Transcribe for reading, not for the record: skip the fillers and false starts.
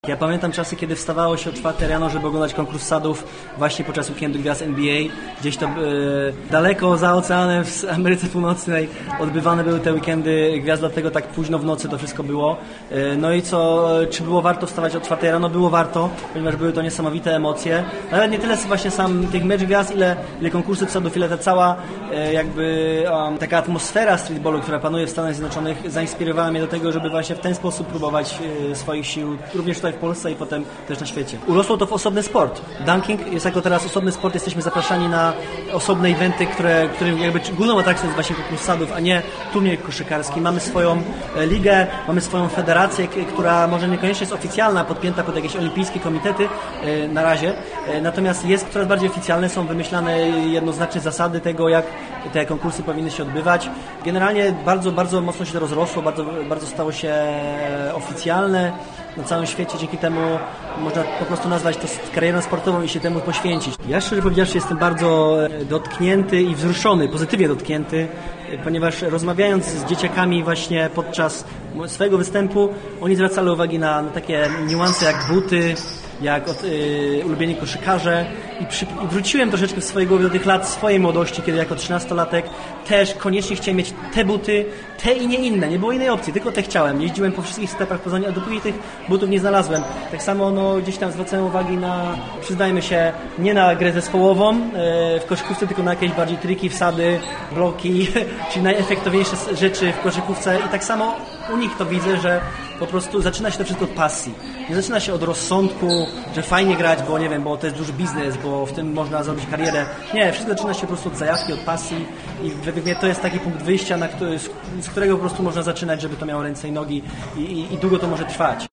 Ja pamiętam czasy, kiedy wstawało się o 4 rano, żeby oglądać konkurs sadów właśnie podczas weekendu gwiazd NBA. Gdzieś to daleko za oceanem w Ameryce Północnej odbywane były te weekendy gwiazd, dlatego tak późno w nocy to wszystko było. No i czy było warto wstawać o 4 rano? Było warto, ponieważ były to niesamowite emocje. Nawet nie tyle właśnie sam tych mecz gwiazd, ile konkursów sadów, ile ta cała taka atmosfera streetballu, która panuje w Stanach Zjednoczonych, zainspirowała mnie do tego, żeby właśnie w ten sposób próbować swoich sił, również tutaj w Polsce i potem też na świecie. Urosło to w osobny sport. Dunking jest jako teraz osobny sport, jesteśmy zapraszani na osobne eventy, którym jakby główną atrakcją jest właśnie konkurs sadów, a nie turniej koszykarski. Mamy swoją ligę, mamy swoją federację, która może niekoniecznie jest oficjalna, podpięta pod jakieś olimpijskie komitety na razie, natomiast jest coraz bardziej oficjalne, są wymyślane jednoznaczne zasady tego, jak te konkursy powinny się odbywać. Generalnie bardzo, bardzo mocno się to rozrosło, bardzo, bardzo stało się oficjalne na całym świecie, dzięki temu można po prostu nazwać to karierą sportową i się temu poświęcić. Ja szczerze powiedziawszy jestem bardzo dotknięty i wzruszony, pozytywnie dotknięty, ponieważ rozmawiając z dzieciakami właśnie podczas swojego występu, oni zwracali uwagę na takie niuanse jak buty, jak ulubieni koszykarze i wróciłem troszeczkę w swojej głowie do tych lat swojej młodości, kiedy jako 13-latek też koniecznie chciałem mieć te buty, te i nie inne, nie było innej opcji, tylko te chciałem. Jeździłem po wszystkich sklepach w Poznaniu, a dopóki tych butów nie znalazłem. Tak samo gdzieś tam zwracałem uwagi na, przyznajmy się, nie na grę zespołową w koszykówce, tylko na jakieś bardziej triki, wsady, bloki, czyli najefektowniejsze rzeczy w koszykówce i tak samo u nich to widzę, że po prostu zaczyna się to wszystko od pasji. Nie zaczyna się od rozsądku, że fajnie grać, bo nie wiem, bo to jest duży biznes, bo w tym można zrobić karierę. Nie, wszystko zaczyna się po prostu od zajawki, od pasji i według mnie to jest taki punkt wyjścia, z którego po prostu można zaczynać, żeby to miało ręce i nogi i długo to może trwać.